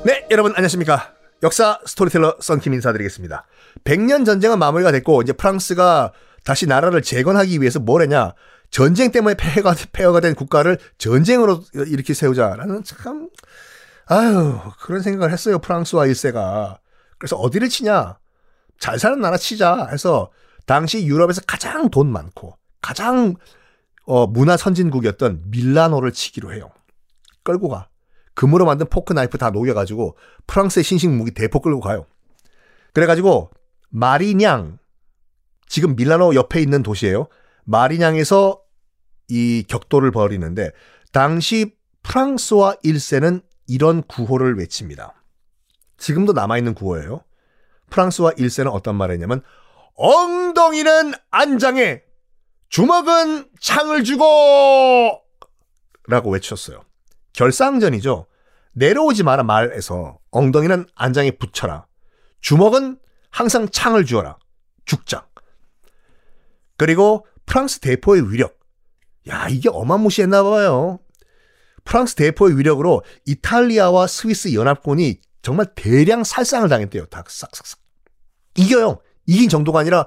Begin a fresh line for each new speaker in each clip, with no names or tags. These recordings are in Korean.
네, 여러분 안녕하십니까. 역사 스토리텔러 썬킴 인사드리겠습니다. 100년 전쟁은 마무리가 됐고 이제 프랑스가 다시 나라를 재건하기 위해서 뭘 했냐. 전쟁 때문에 폐허가 된 국가를 전쟁으로 이렇게 세우자라는 참 그런 생각을 했어요. 프랑스와 1세가. 그래서 어디를 치냐. 잘 사는 나라 치자 해서 당시 유럽에서 가장 돈 많고 가장 문화 선진국이었던 밀라노를 치기로 해요. 끌고 가. 금으로 만든 포크 나이프 다 녹여가지고 프랑스의 신식 무기 대포 끌고 가요. 그래가지고 마리냥, 지금 밀라노 옆에 있는 도시예요. 마리냥에서 이 격돌을 벌이는데 당시 프랑스와 1세는 이런 구호를 외칩니다. 지금도 남아있는 구호예요. 프랑스와 1세는 어떤 말을 했냐면 엉덩이는 안장에 주먹은 창을 주고 라고 외쳤어요. 결상전이죠. 내려오지 마라 말에서 엉덩이는 안장에 붙여라. 주먹은 항상 창을 주어라. 죽자. 그리고 프랑스 대포의 위력. 야, 이게 어마무시했나 봐요. 프랑스 대포의 위력으로 이탈리아와 스위스 연합군이 정말 대량 살상을 당했대요. 다 싹싹싹. 이겨요. 이긴 정도가 아니라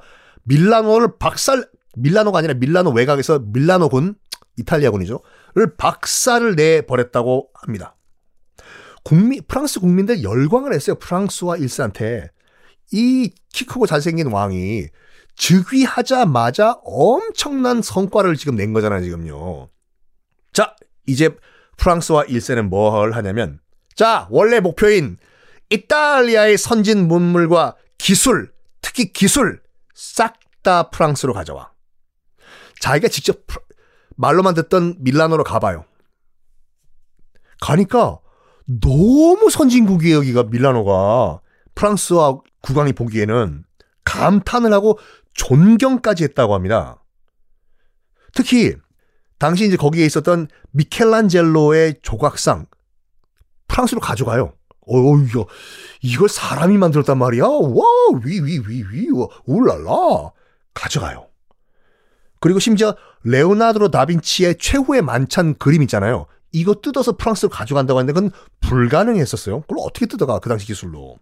밀라노가 아니라 밀라노 외곽에서 밀라노군, 이탈리아군이죠. 를 박살을 내버렸다고 합니다. 프랑스 국민들 열광을 했어요. 프랑스와 1세한테. 이 키 크고 잘생긴 왕이 즉위하자마자 엄청난 성과를 지금 낸 거잖아요, 지금요. 자, 이제 프랑스와 1세는 뭘 하냐면, 자, 원래 목표인 이탈리아의 선진 문물과 기술, 특히 기술, 싹 다 프랑스로 가져와. 자기가 직접 말로만 듣던 밀라노로 가봐요. 가니까 너무 선진국이에요, 여기가 밀라노가. 프랑스와 국왕이 보기에는 감탄을 하고 존경까지 했다고 합니다. 특히 당시 이제 거기에 있었던 미켈란젤로의 조각상 프랑스로 가져가요. 이걸 사람이 만들었단 말이야. 와, 울랄라. 가져가요. 그리고 심지어 레오나르도 다빈치의 최후의 만찬 그림 있잖아요. 이거 뜯어서 프랑스로 가져간다고 하는데 그건 불가능했었어요. 그걸 어떻게 뜯어가, 그 당시 기술로.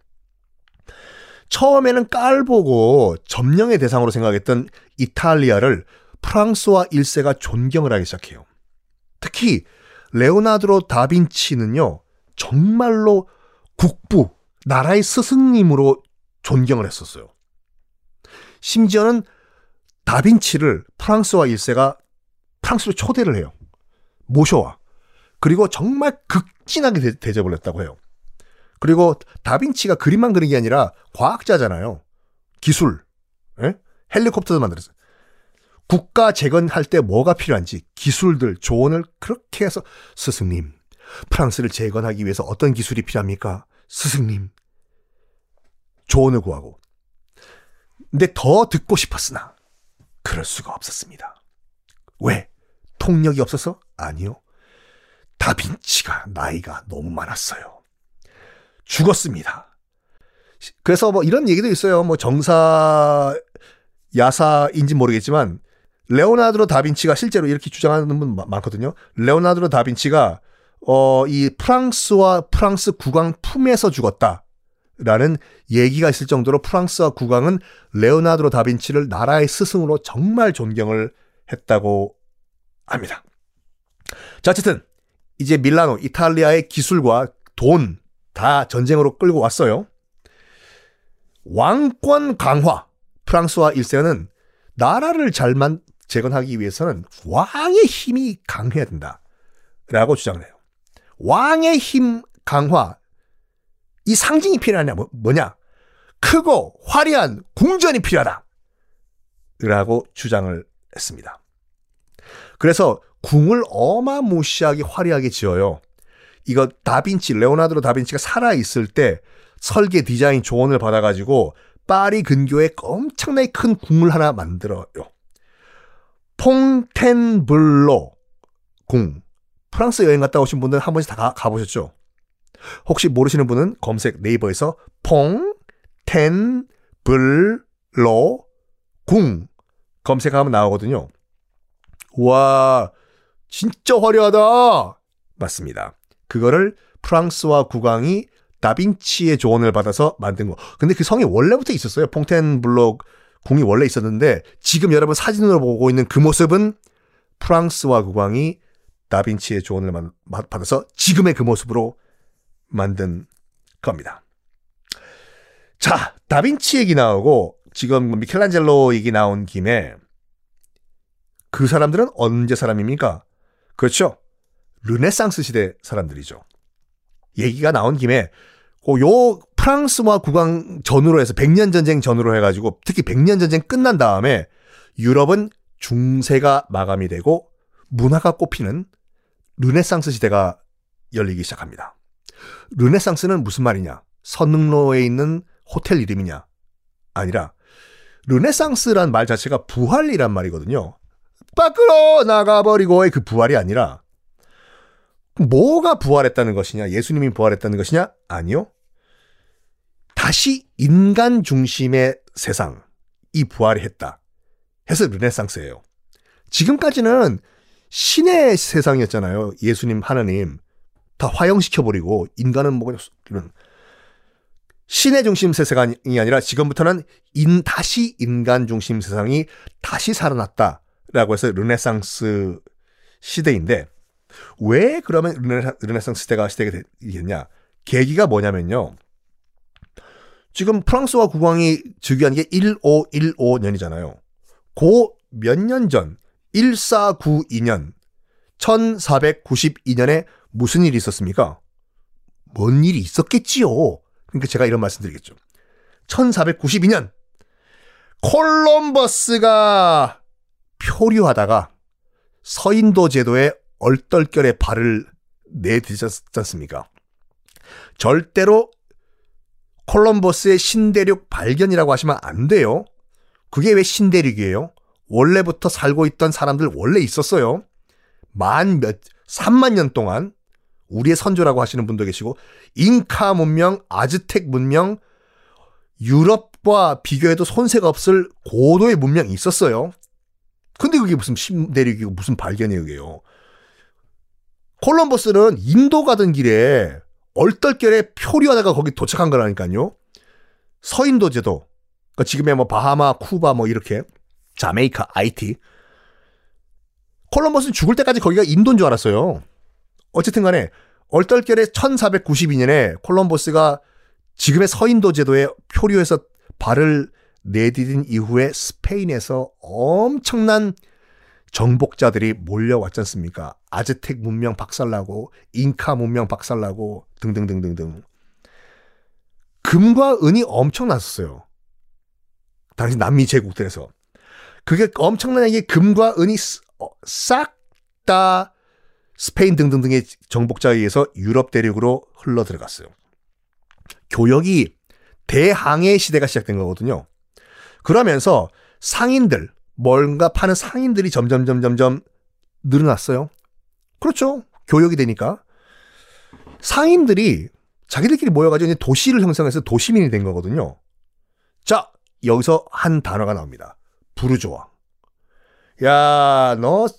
처음에는 깔보고 점령의 대상으로 생각했던 이탈리아를 프랑스와 1세가 존경을 하기 시작해요. 특히 레오나르도 다빈치는요, 정말로 국부, 나라의 스승님으로 존경을 했었어요. 심지어는 다빈치를 프랑스와 1세가 프랑스로 초대를 해요. 모셔와. 그리고 정말 극진하게 대접을 했다고 해요. 그리고 다빈치가 그림만 그린 게 아니라 과학자잖아요. 기술, 헬리콥터도 만들었어요. 국가 재건할 때 뭐가 필요한지 기술들, 조언을 그렇게 해서 스승님, 프랑스를 재건하기 위해서 어떤 기술이 필요합니까? 스승님, 조언을 구하고. 근데 더 듣고 싶었으나 그럴 수가 없었습니다. 왜? 통력이 없어서? 아니요. 다빈치가 나이가 너무 많았어요. 죽었습니다. 그래서 뭐 이런 얘기도 있어요. 뭐 정사 야사인지 모르겠지만 레오나르도 다빈치가 실제로 이렇게 주장하는 분 많거든요. 레오나르도 다빈치가 이 프랑스와 프랑스 국왕 품에서 죽었다라는 얘기가 있을 정도로 프랑스와 국왕은 레오나르도 다빈치를 나라의 스승으로 정말 존경을 했다고 합니다. 자, 어쨌든 이제 밀라노, 이탈리아의 기술과 돈 다 전쟁으로 끌고 왔어요. 왕권 강화. 프랑스와 1세는 나라를 잘만 재건하기 위해서는 왕의 힘이 강해야 된다라고 주장을 해요. 왕의 힘 강화. 이 상징이 필요하냐? 뭐냐? 크고 화려한 궁전이 필요하다 라고 주장을 했습니다. 그래서 궁을 어마무시하게 화려하게 지어요. 이거 레오나르도 다빈치가 살아있을 때 설계 디자인 조언을 받아가지고 파리 근교에 엄청나게 큰 궁을 하나 만들어요. 퐁텐블로 궁. 프랑스 여행 갔다 오신 분들 한 번씩 다 가보셨죠? 혹시 모르시는 분은 검색 네이버에서 퐁텐블로 궁 검색하면 나오거든요. 와, 진짜 화려하다. 맞습니다. 그거를 프랑스와 국왕이 다빈치의 조언을 받아서 만든 거. 근데 그 성이 원래부터 있었어요. 퐁텐블로 궁이 원래 있었는데 지금 여러분 사진으로 보고 있는 그 모습은 프랑스와 국왕이 다빈치의 조언을 받아서 지금의 그 모습으로 만든 겁니다. 자, 다빈치 얘기 나오고 지금 미켈란젤로 얘기 나온 김에 그 사람들은 언제 사람입니까? 그렇죠. 르네상스 시대 사람들이죠. 얘기가 나온 김에 요 프랑스와 국왕 전후로 해서 100년 전쟁 전후로 해가지고 특히 100년 전쟁 끝난 다음에 유럽은 중세가 마감이 되고 문화가 꽃피는 르네상스 시대가 열리기 시작합니다. 르네상스는 무슨 말이냐? 선릉로에 있는 호텔 이름이냐? 아니라 르네상스란 말 자체가 부활이란 말이거든요. 밖으로 나가버리고의 그 부활이 아니라 뭐가 부활했다는 것이냐? 예수님이 부활했다는 것이냐? 아니요. 다시 인간 중심의 세상이 부활이 했다. 해서 르네상스예요. 지금까지는 신의 세상이었잖아요. 예수님, 하나님 다 화형시켜버리고 인간은 뭐 그냥 신의 중심 세상이 아니라 지금부터는 다시 인간 중심 세상이 다시 살아났다라고 해서 르네상스 시대인데 왜 그러면 르네상스 시대가 되겠냐? 계기가 뭐냐면요. 지금 프랑스와 국왕이 즉위한 게 1515년이잖아요. 그 몇 년 전 1492년 1492년에 무슨 일이 있었습니까? 뭔 일이 있었겠지요. 그러니까 제가 이런 말씀 드리겠죠. 1492년 콜럼버스가 표류하다가 서인도 제도에 얼떨결에 발을 내딛었지 않습니까? 절대로 콜럼버스의 신대륙 발견이라고 하시면 안 돼요. 그게 왜 신대륙이에요? 원래부터 살고 있던 사람들 원래 있었어요. 3만 년 동안 우리의 선조라고 하시는 분도 계시고 잉카 문명, 아즈텍 문명, 유럽과 비교해도 손색 없을 고도의 문명이 있었어요. 근데 그게 무슨 신대륙이고 무슨 발견이에요. 콜럼버스는 인도 가던 길에 얼떨결에 표류하다가 거기 도착한 거라니까요. 서인도 제도, 그러니까 지금의 뭐 바하마, 쿠바 뭐 이렇게 자메이카, 아이티. 콜럼버스는 죽을 때까지 거기가 인도인 줄 알았어요. 어쨌든 간에 얼떨결에 1492년에 콜럼버스가 지금의 서인도 제도에 표류해서 발을 내디딘 이후에 스페인에서 엄청난 정복자들이 몰려왔지 않습니까? 아즈텍 문명 박살나고 잉카 문명 박살나고 등등등등등. 금과 은이 엄청났었어요. 당시 남미 제국들에서. 그게 엄청나게 금과 은이 싹 다 스페인 등등등의 정복자에 의해서 유럽 대륙으로 흘러 들어갔어요. 교역이 대항해 시대가 시작된 거거든요. 그러면서 상인들, 뭔가 파는 상인들이 점점 늘어났어요. 그렇죠. 교역이 되니까. 상인들이 자기들끼리 모여가지고 이제 도시를 형성해서 도시민이 된 거거든요. 자, 여기서 한 단어가 나옵니다. 부르조아. 야,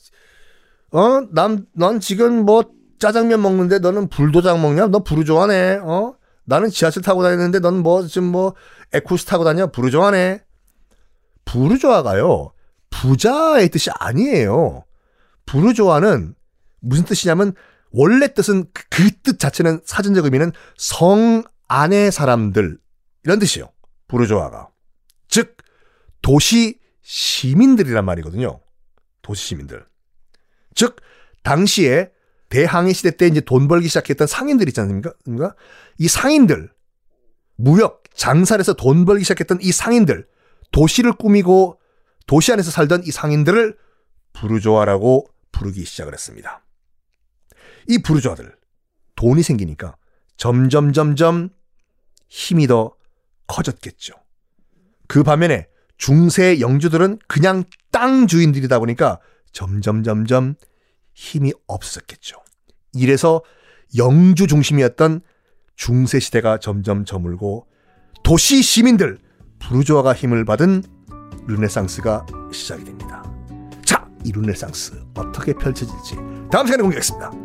넌 지금 뭐 짜장면 먹는데 너는 불도장 먹냐? 너 부르조아네. 나는 지하철 타고 다니는데 넌 뭐 지금 뭐 에쿠스 타고 다녀? 부르조아네. 부르조아가요. 부자의 뜻이 아니에요. 부르조아는 무슨 뜻이냐면 원래 뜻은 그 뜻 자체는 사전적 의미는 성 안의 사람들 이런 뜻이에요. 부르조아가. 즉 도시 시민들이란 말이거든요. 도시 시민들. 즉 당시에 대항해 시대 때 이제 돈 벌기 시작했던 상인들 있지 않습니까? 이 상인들 무역 장사를 해서 돈 벌기 시작했던 이 상인들 도시를 꾸미고 도시 안에서 살던 이 상인들을 부르조아라고 부르기 시작을 했습니다. 이 부르조아들 돈이 생기니까 점점 힘이 더 커졌겠죠. 그 반면에 중세 영주들은 그냥 땅 주인들이다 보니까 점점 힘이 없었겠죠. 이래서 영주 중심이었던 중세 시대가 점점 저물고 도시 시민들 부르조아가 힘을 받은 르네상스가 시작이 됩니다. 자, 이 르네상스 어떻게 펼쳐질지 다음 시간에 공개하겠습니다.